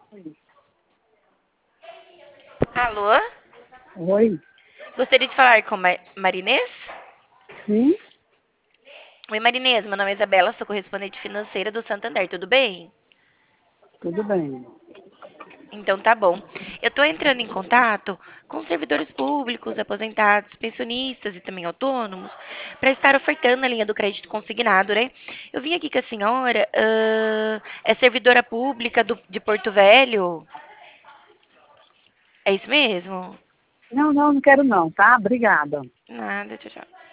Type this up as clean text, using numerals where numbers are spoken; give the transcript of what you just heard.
Alô? Oi, Gostaria de falar com Marinês? sim, Oi, Marinês. Meu nome é Isabela, sou correspondente financeira do Santander. Tudo bem? tudo bem. Então tá bom. Eu tô entrando em contato com servidores públicos, aposentados, pensionistas e também autônomos para estar ofertando a linha do crédito consignado, né? Eu vim aqui com a senhora, é servidora pública de Porto Velho? É isso mesmo? Não, não, não quero não, tá? Obrigada. Nada, tchau, tchau.